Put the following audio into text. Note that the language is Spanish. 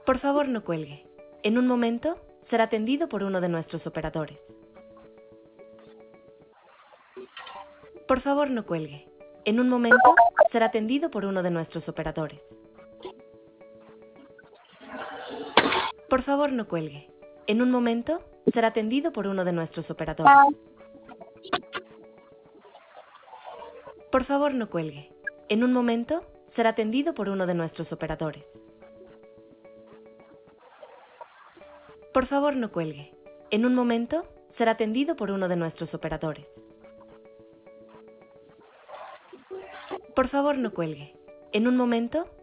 Por favor, no cuelgue. En un momento, será atendido por uno de nuestros operadores. Por favor, no cuelgue. En un momento, será atendido por uno de nuestros operadores. Por favor, no cuelgue. En un momento, será atendido por uno de nuestros operadores. Por favor, no cuelgue. En un momento, será atendido por uno de nuestros operadores. Por favor, no cuelgue. En un momento, será atendido por uno de nuestros operadores. Por favor, no cuelgue. En un momento,